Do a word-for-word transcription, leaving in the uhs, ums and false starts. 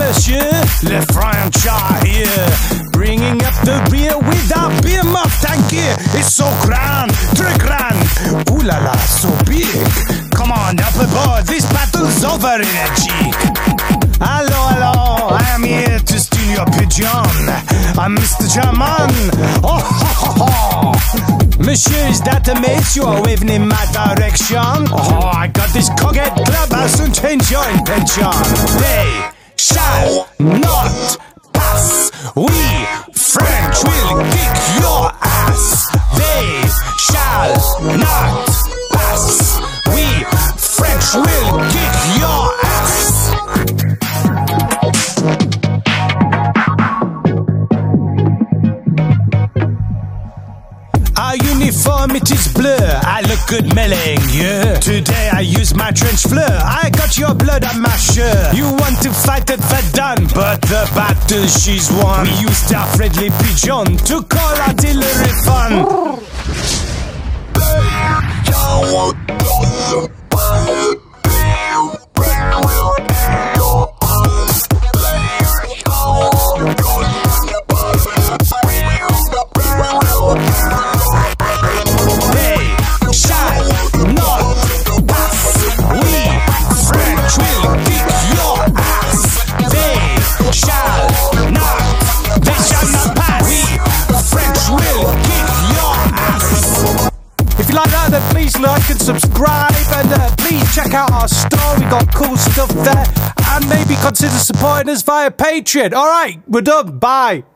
monsieur, le French are here, bringing up the rear with our beer muff tank gear. It's so grand, très grand, ooh la la, so big. Come on, up aboard, this battle's over in a cheek. Hello, hello, I am here to steal your pigeon. I'm Mister German. Oh, ho, ho, ho. Monsieur, is that a mate you are waving in my direction? Oh, I got this cockhead club, I'll soon change your intention. They shall not pass. We French will kick your ass. They shall not pass. We French will kick your ass. Our uniformity's blur, I look good meleeing, yeah. Today I use my trench fleur, I got your blood on my shirt. You want to fight at Verdun, but the battle she's won. We used our friendly pigeon to call artillery fun. Please like and subscribe, and uh, please check out our store. We got cool stuff there, and maybe consider supporting us via Patreon. Alright, we're done. Bye.